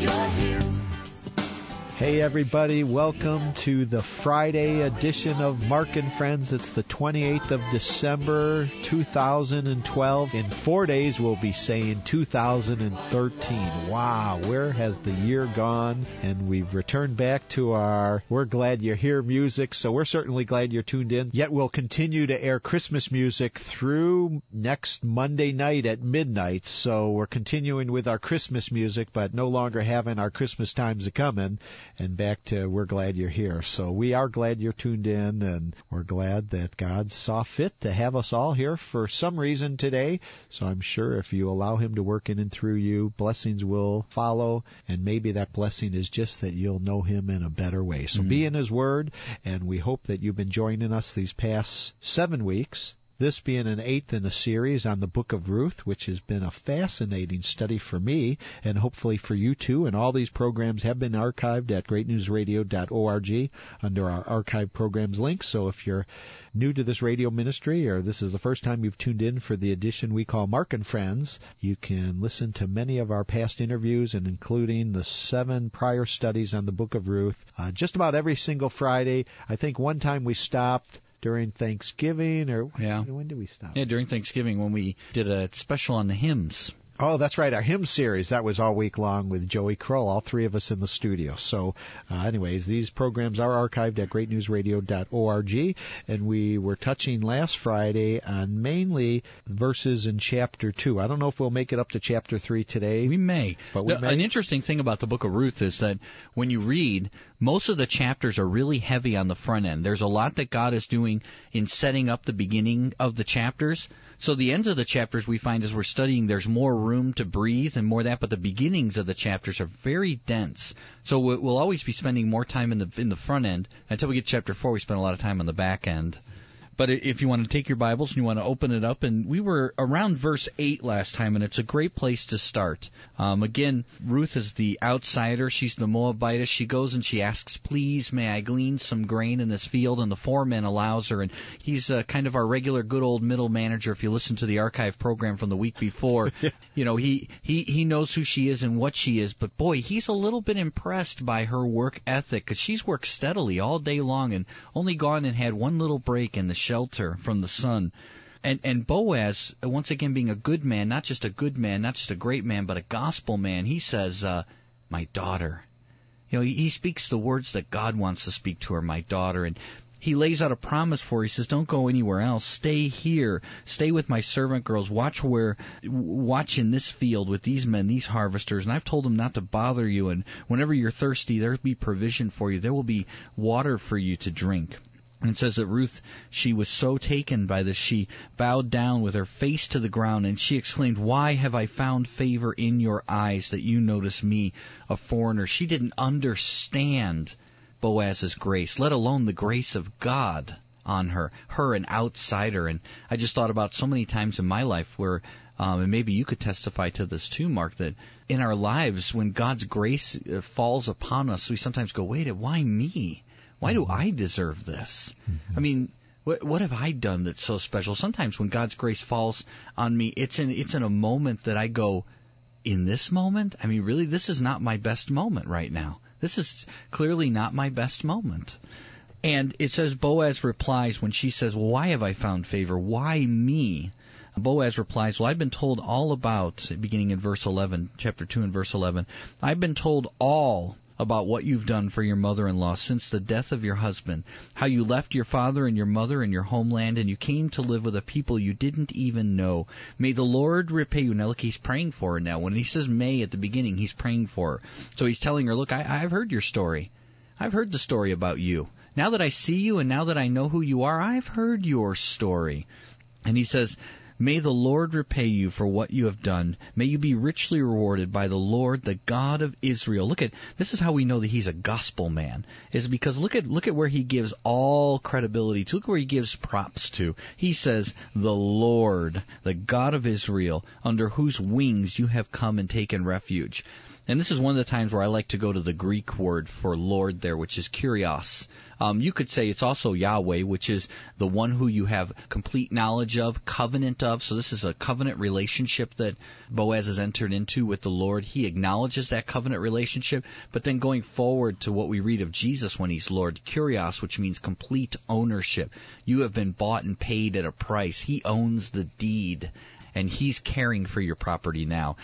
you're here. Hey everybody, welcome to the Friday edition of Mark and Friends. It's the 28th of December, 2012. In 4 days we'll be saying 2013. Wow, where has the year gone? And we've returned back to our We're Glad You're Here music, so we're certainly glad you're tuned in. Yet we'll continue to air Christmas music through next Monday night at midnight, so we're continuing with our Christmas music, but no longer having our Christmas times a-comin'. And back to We're Glad You're Here. So we are glad you're tuned in, and we're glad that God saw fit to have us all here for some reason today. So I'm sure if you allow Him to work in and through you, blessings will follow, and maybe that blessing is just that you'll know Him in a better way. So be in His Word, and we hope that you've been joining us these past 7 weeks. This being an 8th in a series on the book of Ruth, which has been a fascinating study for me and hopefully for you too. And all these programs have been archived at greatnewsradio.org under our archive programs link. So if you're new to this radio ministry or this is the first time you've tuned in for the edition we call Mark and Friends, you can listen to many of our past interviews and including the 7 prior studies on the book of Ruth just about every single Friday. I think one time we stopped during Thanksgiving, or when did we stop? Yeah, during Thanksgiving when we did a special on the hymns. Oh, that's right, our hymn series. That was all week long with Joey Kroll, all 3 of us in the studio. So, anyways, these programs are archived at greatnewsradio.org, and we were touching last Friday on mainly verses in chapter 2. I don't know if we'll make it up to chapter 3 today. We may. But we may. An interesting thing about the book of Ruth is that when you read, most of the chapters are really heavy on the front end. There's a lot that God is doing in setting up the beginning of the chapters. So the ends of the chapters we find as we're studying, there's more room to breathe and more of that, but the beginnings of the chapters are very dense. So we'll always be spending more time in the front end. Until we get to chapter 4, we spend a lot of time on the back end. But if you want to take your Bibles and you want to open it up, and we were around verse 8 last time, and it's a great place to start. Again, Ruth is the outsider. She's the Moabitess. She goes and she asks, "Please, may I glean some grain in this field?" And the foreman allows her, and he's kind of our regular good old middle manager. If you listen to the archive program from the week before, you know, he knows who she is and what she is. But boy, he's a little bit impressed by her work ethic, because she's worked steadily all day long and only gone and had one little break in the shelter from the sun. And Boaz, once again being a good man, not just a good man, not just a great man, but a gospel man, he says, "My daughter." You know, he speaks the words that God wants to speak to her, "my daughter." And he lays out a promise for her. He says, "Don't go anywhere else. Stay here. Stay with my servant girls. Watch in this field with these men, these harvesters. And I've told them not to bother you. And whenever you're thirsty, there'll be provision for you. There will be water for you to drink." And it says that Ruth, she was so taken by this, she bowed down with her face to the ground, and she exclaimed, "Why have I found favor in your eyes that you notice me, a foreigner?" She didn't understand Boaz's grace, let alone the grace of God on her an outsider. And I just thought about so many times in my life where, and maybe you could testify to this too, Mark, that in our lives when God's grace falls upon us, we sometimes go, "Wait, why me? Why do I deserve this? I mean, what have I done that's so special?" Sometimes when God's grace falls on me, it's in a moment that I go, in this moment? I mean, really, this is not my best moment right now. This is clearly not my best moment. And it says Boaz replies when she says, "Well, why have I found favor? Why me?" Boaz replies, "Well, I've been told all about," beginning in verse 11, chapter 2 and verse 11, "I've been told all about what you've done for your mother-in-law since the death of your husband, how you left your father and your mother and your homeland, and you came to live with a people you didn't even know. May the Lord repay you." Now, look, he's praying for her now. When he says may at the beginning, he's praying for her. So he's telling her, "Look, I've heard your story. I've heard the story about you. Now that I see you and now that I know who you are, I've heard your story." And he says, "May the Lord repay you for what you have done. May you be richly rewarded by the Lord, the God of Israel." Look at this is how we know that he's a gospel man. Is because look at where he gives all credibility to. Look where he gives props to. He says, "The Lord, the God of Israel, under whose wings you have come and taken refuge." And this is one of the times where I like to go to the Greek word for Lord there, which is Kyrios. You could say it's also Yahweh, which is the one who you have complete knowledge of, covenant of. So this is a covenant relationship that Boaz has entered into with the Lord. He acknowledges that covenant relationship, but then going forward to what we read of Jesus when he's Lord, Kyrios, which means complete ownership. You have been bought and paid at a price. He owns the deed. And he's caring for your property now.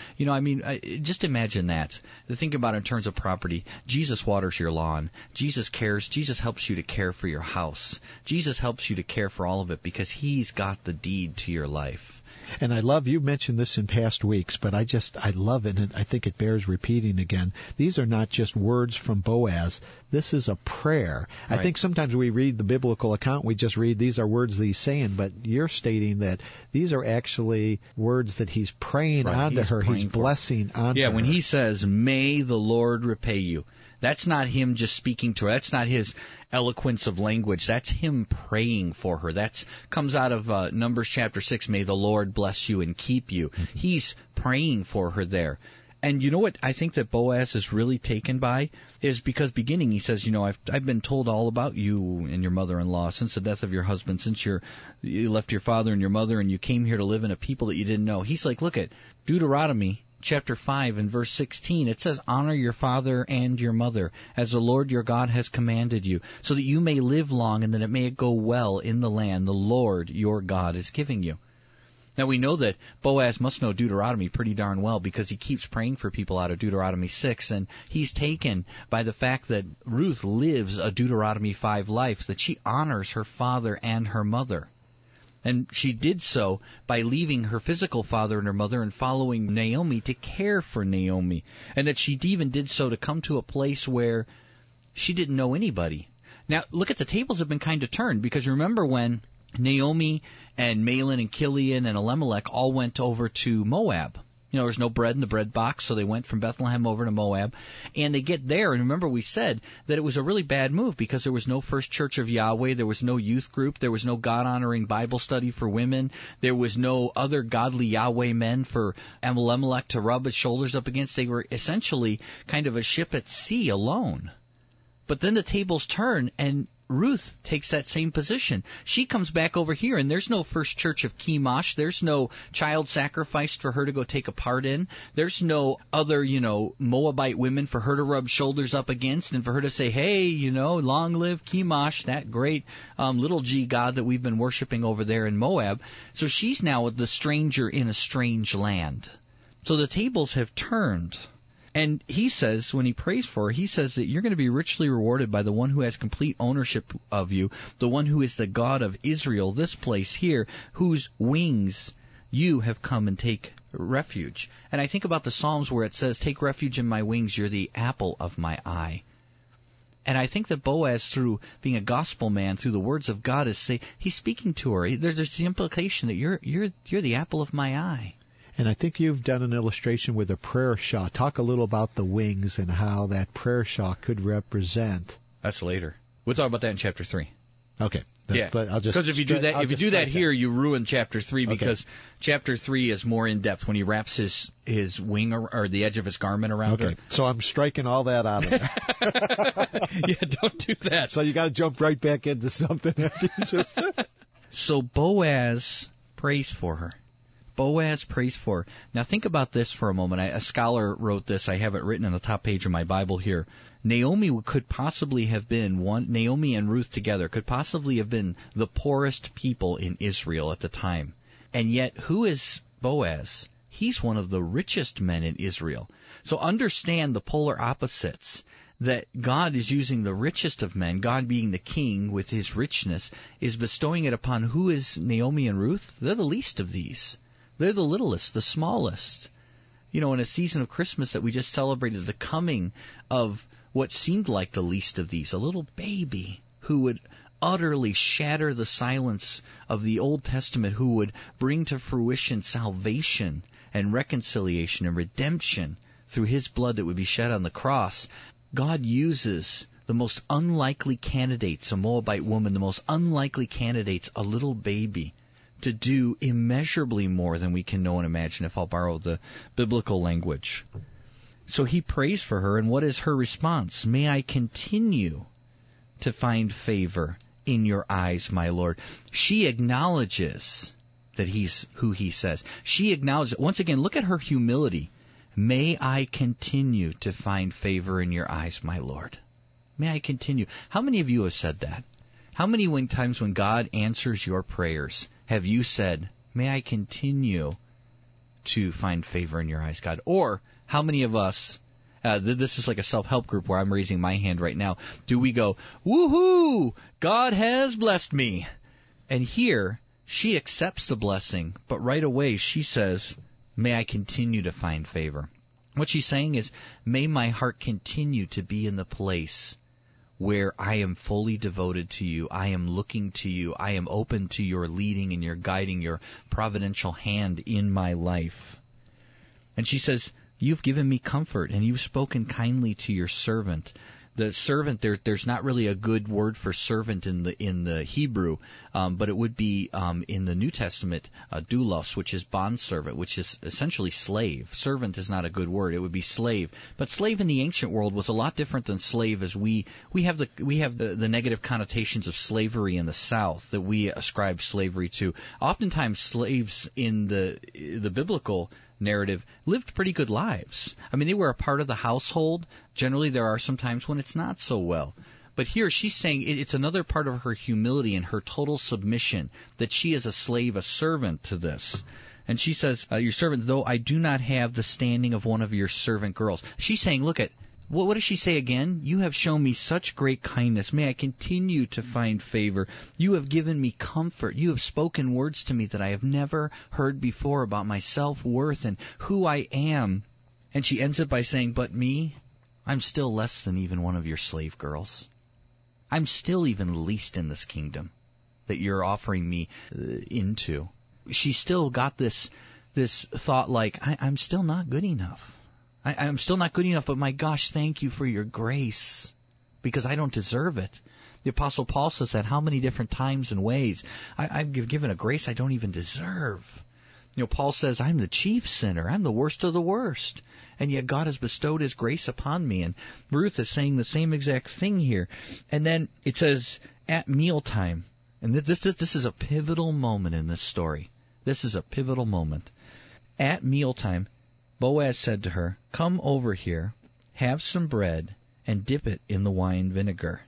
Just imagine that. Think about it in terms of property. Jesus waters your lawn. Jesus cares. Jesus helps you to care for your house. Jesus helps you to care for all of it because he's got the deed to your life. And I love, you mentioned this in past weeks, but I love it, and I think it bears repeating again. These are not just words from Boaz. This is a prayer. Right. I think sometimes we read the biblical account, we just read these are words that he's saying, but you're stating that these are actually words that he's praying onto her. He's blessing onto her. Yeah, when he says, may the Lord repay you. That's not him just speaking to her. That's not his eloquence of language. That's him praying for her. That comes out of Numbers chapter 6, may the Lord bless you and keep you. Mm-hmm. He's praying for her there. And you know what I think that Boaz is really taken by is because beginning he says, I've been told all about you and your mother-in-law since the death of your husband, since you left your father and your mother and you came here to live in a people that you didn't know. He's like, look at Deuteronomy chapter 5 and verse 16, it says, honor your father and your mother, as the Lord your God has commanded you, so that you may live long and that it may go well in the land the Lord your God is giving you. Now we know that Boaz must know Deuteronomy pretty darn well because he keeps praying for people out of Deuteronomy 6, and he's taken by the fact that Ruth lives a Deuteronomy 5 life, that she honors her father and her mother. And she did so by leaving her physical father and her mother and following Naomi to care for Naomi. And that she even did so to come to a place where she didn't know anybody. Now, look at the tables have been kind of turned, because remember when Naomi and Mahlon and Chilion and Elimelech all went over to Moab. There was no bread in the bread box, so they went from Bethlehem over to Moab. And they get there, and remember we said that it was a really bad move because there was no First Church of Yahweh, there was no youth group, there was no God-honoring Bible study for women, there was no other godly Yahweh men for Elimelech to rub his shoulders up against. They were essentially kind of a ship at sea alone. But then the tables turn, and Ruth takes that same position. She comes back over here, and there's no First Church of Chemosh. There's no child sacrificed for her to go take a part in. There's no other, Moabite women for her to rub shoulders up against and for her to say, hey, long live Chemosh, that great little G god that we've been worshiping over there in Moab. So she's now the stranger in a strange land. So the tables have turned. And he says, when he prays for her, he says that you're going to be richly rewarded by the one who has complete ownership of you, the one who is the God of Israel, this place here, whose wings you have come and take refuge. And I think about the Psalms where it says, take refuge in my wings, you're the apple of my eye. And I think that Boaz, through being a gospel man, through the words of God, he's speaking to her. There's the implication that you're the apple of my eye. And I think you've done an illustration with a prayer shawl. Talk a little about the wings and how that prayer shawl could represent. That's later. We'll talk about that in chapter 3. Okay. Because if you do that here, you ruin chapter 3 because chapter 3 is more in depth when he wraps his wing or the edge of his garment around her. Okay. So I'm striking all that out of there. Yeah, don't do that. So you got to jump right back into something after you just said. So Boaz prays for her. Boaz prays for her. Now think about this for a moment. A scholar wrote this. I have it written on the top page of my Bible here. Naomi could possibly have been Naomi and Ruth together could possibly have been the poorest people in Israel at the time. And yet, who is Boaz? He's one of the richest men in Israel. So understand the polar opposites. That God is using the richest of men, God being the king with his richness, is bestowing it upon who is Naomi and Ruth? They're the least of these. They're the littlest, the smallest. In a season of Christmas that we just celebrated the coming of what seemed like the least of these, a little baby who would utterly shatter the silence of the Old Testament, who would bring to fruition salvation and reconciliation and redemption through his blood that would be shed on the cross. God uses the most unlikely candidates, a Moabite woman, the most unlikely candidates, a little baby, to do immeasurably more than we can know and imagine, if I'll borrow the biblical language. So he prays for her, and what is her response? May I continue to find favor in your eyes, my Lord. She acknowledges that he's who he says. She acknowledges, once again, look at her humility. May I continue to find favor in your eyes, my Lord. May I continue. How many of you have said that? How many times when God answers your prayers have you said, may I continue to find favor in your eyes, God? Or how many of us, this is like a self-help group where I'm raising my hand right now, do we go, woohoo, God has blessed me? And here, she accepts the blessing, but right away she says, may I continue to find favor. What she's saying is, may my heart continue to be in the place where I am fully devoted to you, I am looking to you, I am open to your leading and your guiding, your providential hand in my life. And she says, you've given me comfort, and you've spoken kindly to your servant. The servant, there's not really a good word for servant in the Hebrew, but it would be in the New Testament, doulos, which is bondservant, which is essentially slave. Servant is not a good word; it would be slave. But slave in the ancient world was a lot different than slave, as we have the negative connotations of slavery in the South that we ascribe slavery to. Oftentimes, slaves in the biblical narrative lived pretty good lives. I mean, they were a part of the household. Generally, there are some times when it's not so well. But here she's saying it's another part of her humility and her total submission, that she is a slave, a servant to this. And she says, your servant, though I do not have the standing of one of your servant girls. She's saying, look at, what does she say again? You have shown me such great kindness. May I continue to find favor. You have given me comfort. You have spoken words to me that I have never heard before about my self-worth and who I am. And she ends it by saying, but me, I'm still less than even one of your slave girls. I'm still even least in this kingdom that you're offering me into. She still got this thought like, I'm still not good enough. I'm still not good enough, but my gosh, thank you for your grace, because I don't deserve it. The Apostle Paul says that how many different times and ways. I've given a grace I don't even deserve. You know, Paul says, I'm the chief sinner. I'm the worst of the worst. And yet God has bestowed His grace upon me. And Ruth is saying the same exact thing here. And then it says, at mealtime. And this is a pivotal moment in this story. This is a pivotal moment. At mealtime, Boaz said to her, come over here, have some bread, and dip it in the wine vinegar.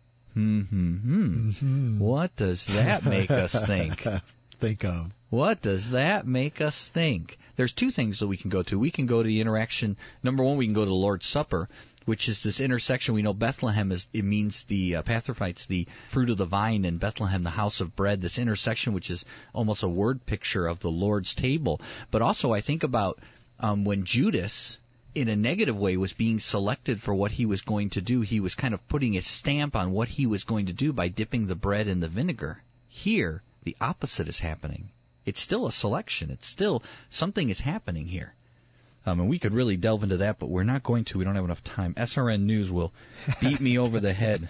What does that make us think? Think of. What does that make us think? There's two things that we can go to. We can go to the interaction. Number one, we can go to the Lord's Supper, which is this intersection. We know Bethlehem it means the Pathrophytes, the fruit of the vine, and Bethlehem, the house of bread. This intersection, which is almost a word picture of the Lord's table. But also, I think about when Judas, in a negative way, was being selected for what he was going to do. He was kind of putting his stamp on what he was going to do by dipping the bread in the vinegar. Here, the opposite is happening. It's still a selection. It's still something is happening here. And we could really delve into that, but we're not going to. We don't have enough time. SRN News will beat me over the head.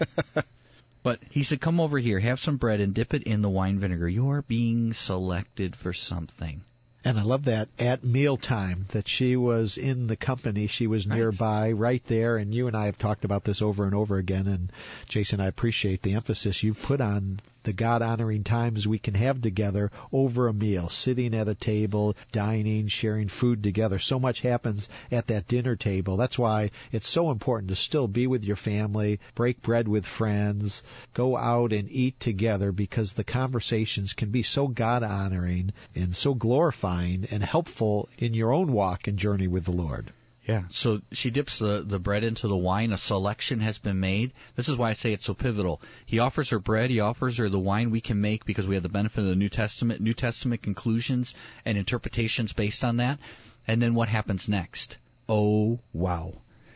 But he said, come over here, have some bread, and dip it in the wine vinegar. You're being selected for something. And I love that at mealtime, that she was in the company, she was nearby, right there, and you and I have talked about this over and over again, and Jason, I appreciate the emphasis you put on the God-honoring times we can have together over a meal, sitting at a table, dining, sharing food together. So much happens at that dinner table. That's why it's so important to still be with your family, break bread with friends, go out and eat together, because the conversations can be so God-honoring and so glorifying and helpful in your own walk and journey with the Lord. Yeah, so she dips the bread into the wine. A selection has been made. This is why I say it's so pivotal. He offers her bread. He offers her the wine we can make because we have the benefit of the New Testament conclusions and interpretations based on that. And then what happens next? Oh, wow.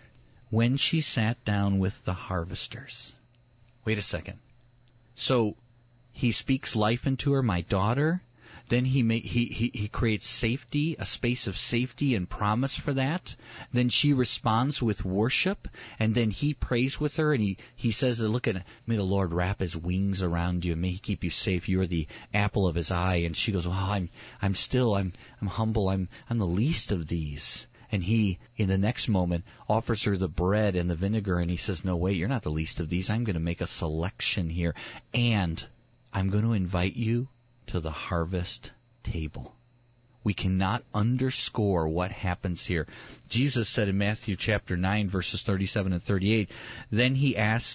When she sat down with the harvesters. Wait a second. So he speaks life into her, my daughter. Then he creates safety, a space of safety and promise for that. Then she responds with worship, and then he prays with her, and he says, look at it, may the Lord wrap His wings around you, and may He keep you safe. You're the apple of His eye. And she goes, well, I'm humble, I'm the least of these. And he, in the next moment, offers her the bread and the vinegar, and he says, no, wait, you're not the least of these. I'm going to make a selection here, and I'm going to invite you to the harvest table. We cannot underscore what happens here. Jesus said in Matthew chapter 9, verses 37 and 38, then he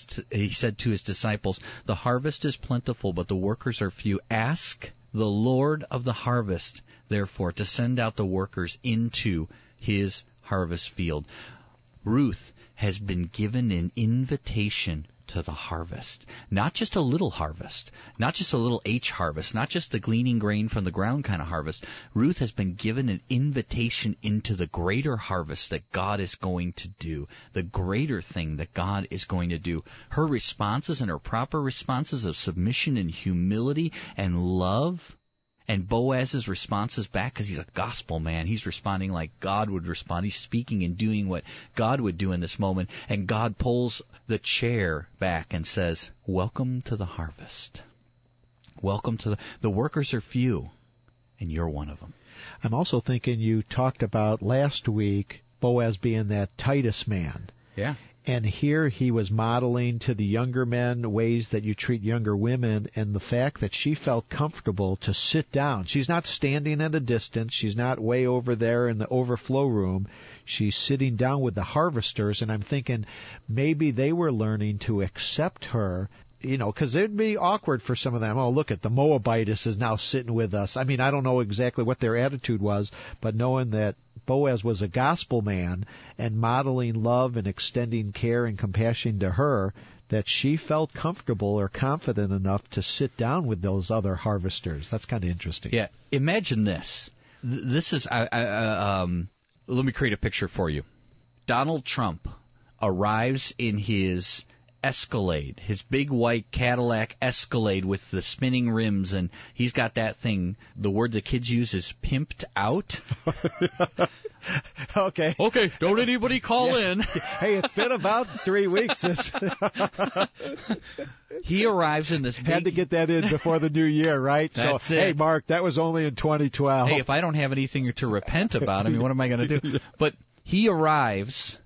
said to his disciples, the harvest is plentiful, but the workers are few. Ask the Lord of the harvest, therefore, to send out the workers into his harvest field. Ruth has been given an invitation to the harvest. Not just a little harvest, not just a little H harvest, not just the gleaning grain from the ground kind of harvest. Ruth has been given an invitation into the greater harvest that God is going to do, the greater thing that God is going to do. Her responses and her proper responses of submission and humility and love, and Boaz's responses back, because he's a gospel man. He's responding like God would respond. He's speaking and doing what God would do in this moment. And God pulls the chair back and says, welcome to the harvest. Welcome to the workers are few, and you're one of them. I'm also thinking you talked about last week Boaz being that Titus man. Yeah. And here he was modeling to the younger men ways that you treat younger women, and the fact that she felt comfortable to sit down. She's not standing at a distance. She's not way over there in the overflow room. She's sitting down with the harvesters, and I'm thinking maybe they were learning to accept her, because it'd be awkward for some of them. Oh, look at the Moabitess is now sitting with us. I mean, I don't know exactly what their attitude was, but knowing that Boaz was a gospel man and modeling love and extending care and compassion to her, that she felt comfortable or confident enough to sit down with those other harvesters. That's kind of interesting. Yeah. Imagine this. This is, let me create a picture for you. Donald Trump arrives in his Escalade, his big white Cadillac Escalade with the spinning rims, and he's got that thing, the word the kids use is pimped out. Okay, don't anybody call in. Hey, it's been about 3 weeks since... He arrives in this big... Had to get that in before the new year, right? That's so, it. Hey, Mark, that was only in 2012. Hey, if I don't have anything to repent about, I mean, what am I going to do? But he arrives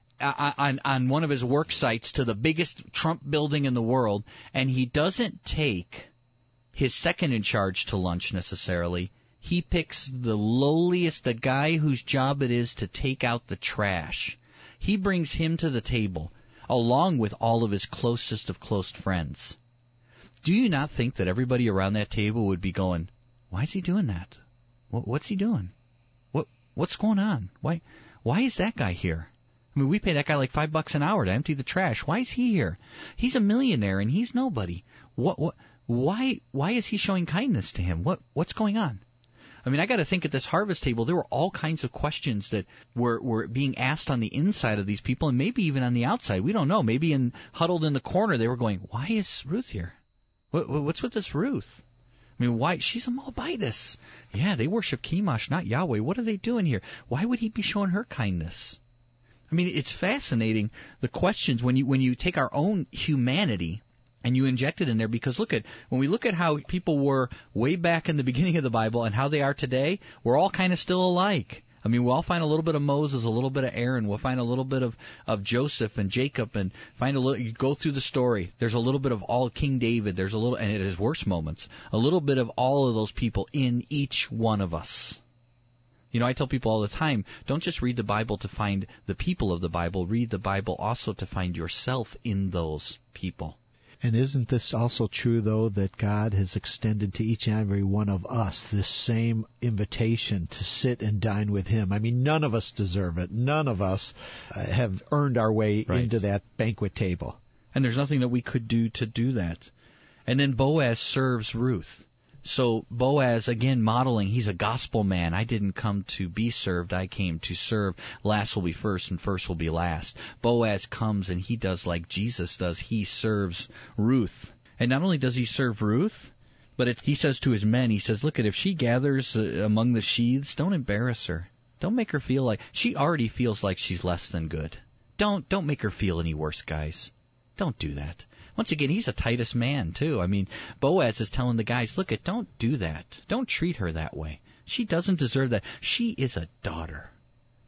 on one of his work sites to the biggest Trump building in the world, and he doesn't take his second in charge to lunch necessarily. He picks the lowliest, the guy whose job it is to take out the trash. He brings him to the table, along with all of his closest of close friends. Do you not think that everybody around that table would be going, why is he doing that? What's he doing? What's going on? Why is that guy here? I mean, we pay that guy like $5 an hour to empty the trash. Why is he here? He's a millionaire and he's nobody. Why is he showing kindness to him? What's going on? I mean, I got to think at this harvest table, there were all kinds of questions that were being asked on the inside of these people, and maybe even on the outside. We don't know. Maybe huddled in the corner, they were going, why is Ruth here? What's with this Ruth? I mean, why? She's a Moabitess. Yeah, they worship Chemosh, not Yahweh. What are they doing here? Why would he be showing her kindness? I mean, it's fascinating, the questions, when you take our own humanity and you inject it in there, because when we look at how people were way back in the beginning of the Bible and how they are today, we're all kind of still alike. I mean, we'll all find a little bit of Moses, a little bit of Aaron, we'll find a little bit of Joseph and Jacob, and you go through the story, there's a little bit of all King David, there's a little, and at his worst moments, a little bit of all of those people in each one of us. I tell people all the time, don't just read the Bible to find the people of the Bible. Read the Bible also to find yourself in those people. And isn't this also true, though, that God has extended to each and every one of us this same invitation to sit and dine with Him? I mean, none of us deserve it. None of us have earned our way into that banquet table. And there's nothing that we could do to do that. And then Boaz serves Ruth. So Boaz, again, modeling, he's a gospel man. I didn't come to be served, I came to serve. Last will be first, and first will be last. Boaz comes and he does like Jesus does. He serves Ruth. And not only does he serve Ruth, but he says to his men, he says, look, if she gathers among the sheaves, don't embarrass her. Don't make her feel like, she already feels like she's less than good. Don't make her feel any worse, guys. Don't do that. Once again, he's a Titus man, too. I mean, Boaz is telling the guys, look, don't do that. Don't treat her that way. She doesn't deserve that. She is a daughter.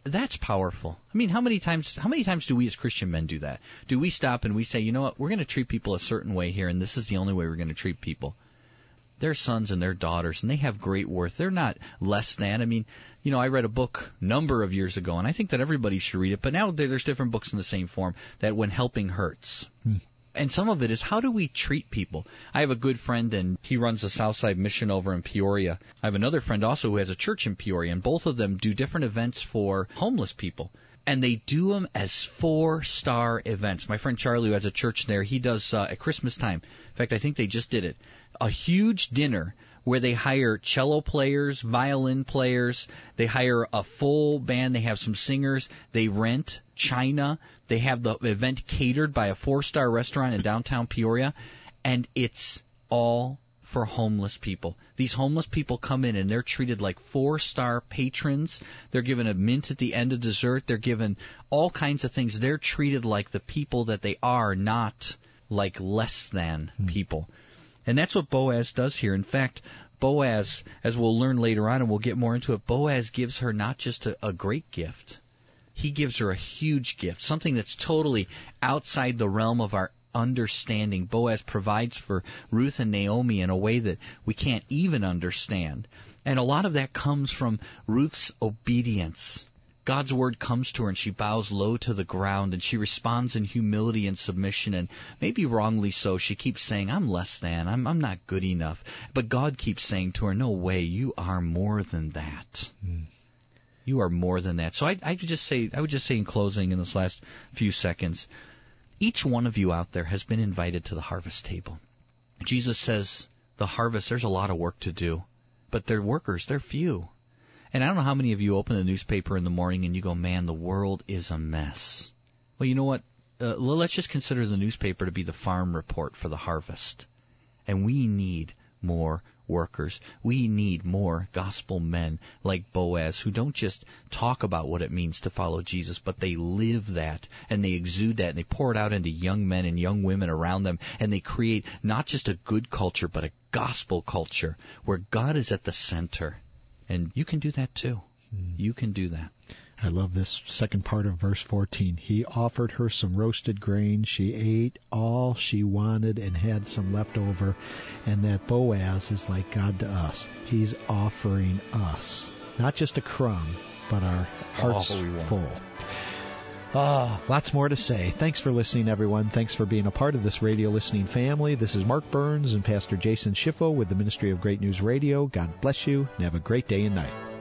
That's powerful. I mean, how many times do we as Christian men do that? Do we stop and we say, you know what, we're going to treat people a certain way here, and this is the only way we're going to treat people? They're sons and they're daughters, and they have great worth. They're not less than. I mean, I read a book a number of years ago, and I think that everybody should read it, but now there's different books in the same form, that When Helping Hurts. And some of it is, how do we treat people? I have a good friend, and he runs the Southside Mission over in Peoria. I have another friend also who has a church in Peoria, and both of them do different events for homeless people. And they do them as 4-star events. My friend Charlie, who has a church there, he does at Christmas time. In fact, I think they just did it. A huge dinner where they hire cello players, violin players, they hire a full band, they have some singers, they rent china, they have the event catered by a 4-star restaurant in downtown Peoria, and it's all for homeless people. These homeless people come in and they're treated like 4-star patrons. They're given a mint at the end of dessert. They're given all kinds of things. They're treated like the people that they are, not like less than people. And that's what Boaz does here. In fact, Boaz, as we'll learn later on and we'll get more into it, Boaz gives her not just a great gift. He gives her a huge gift, something that's totally outside the realm of our understanding. Boaz provides for Ruth and Naomi in a way that we can't even understand. And a lot of that comes from Ruth's obedience. God's word comes to her and she bows low to the ground and she responds in humility and submission, and maybe wrongly so. She keeps saying, I'm less than, I'm not good enough. But God keeps saying to her, no way, you are more than that. You are more than that. So I would just say in closing in this last few seconds, each one of you out there has been invited to the harvest table. Jesus says the harvest, there's a lot of work to do, but they're workers, they're few. And I don't know how many of you open the newspaper in the morning and you go, man, the world is a mess. Well, you know what? Let's just consider the newspaper to be the farm report for the harvest. And we need more workers. We need more gospel men like Boaz who don't just talk about what it means to follow Jesus, but they live that and they exude that and they pour it out into young men and young women around them, and they create not just a good culture but a gospel culture where God is at the center. And you can do that too. You can do that. I love this second part of verse 14. He offered her some roasted grain. She ate all she wanted and had some left over. And that Boaz is like God to us. He's offering us not just a crumb, but our hearts full. Lots more to say. Thanks for listening, everyone. Thanks for being a part of this radio listening family. This is Mark Burns and Pastor Jason Schiffo with the Ministry of Great News Radio. God bless you and have a great day and night.